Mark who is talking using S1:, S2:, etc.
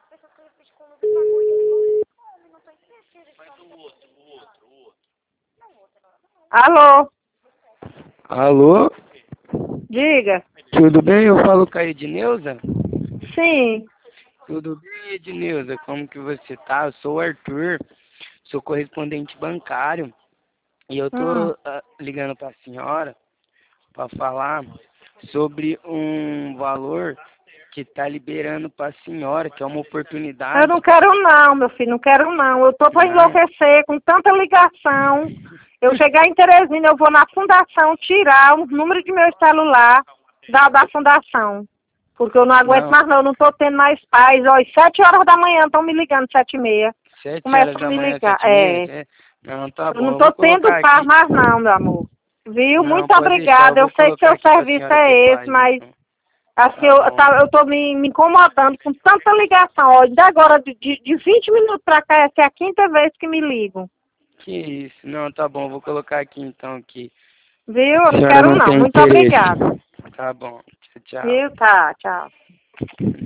S1: Alô?
S2: Alô?
S1: Diga.
S2: Tudo bem? Eu falo com a Edneuza?
S1: Sim.
S2: Tudo bem, Edneuza? Como que você tá? Eu sou o Arthur, sou correspondente bancário e eu tô ligando para a senhora para falar sobre um valor que tá liberando para a senhora, que é uma oportunidade.
S1: Eu não quero não, meu filho, não quero não. Eu tô para enlouquecer com tanta ligação. Eu chegar em Teresina, eu vou na fundação tirar o número de meu celular da fundação. Porque eu não aguento mais não, eu não tô tendo mais paz. Ó, às 7 horas da manhã estão me ligando, 7h30.
S2: 7
S1: Começam
S2: horas
S1: a
S2: da
S1: me
S2: manhã,
S1: ligar.
S2: 7h30? É. Não, tá
S1: Eu
S2: bom.
S1: não
S2: Eu
S1: tô
S2: vou
S1: tendo
S2: colocar
S1: paz
S2: aqui.
S1: mais não, meu amor. Viu?
S2: Não,
S1: Muito
S2: pode deixar. Eu
S1: obrigada. Eu
S2: vou
S1: sei que
S2: colocar
S1: seu
S2: aqui pra
S1: serviço
S2: senhora ter
S1: é esse,
S2: paz,
S1: mas
S2: então.
S1: assim,
S2: Tá bom.
S1: eu tô me incomodando com tanta ligação. Ó, ainda agora, de 20 minutos pra cá, essa é a 5ª vez que me ligam.
S2: Que isso. Não, tá bom. Vou colocar aqui, então, aqui.
S1: Viu?
S2: A
S1: Eu não
S2: senhora
S1: quero
S2: não
S1: não.
S2: tem
S1: Muito
S2: interesse.
S1: obrigada.
S2: Tá bom. Tchau,
S1: Viu? Tá, tchau.
S2: tchau.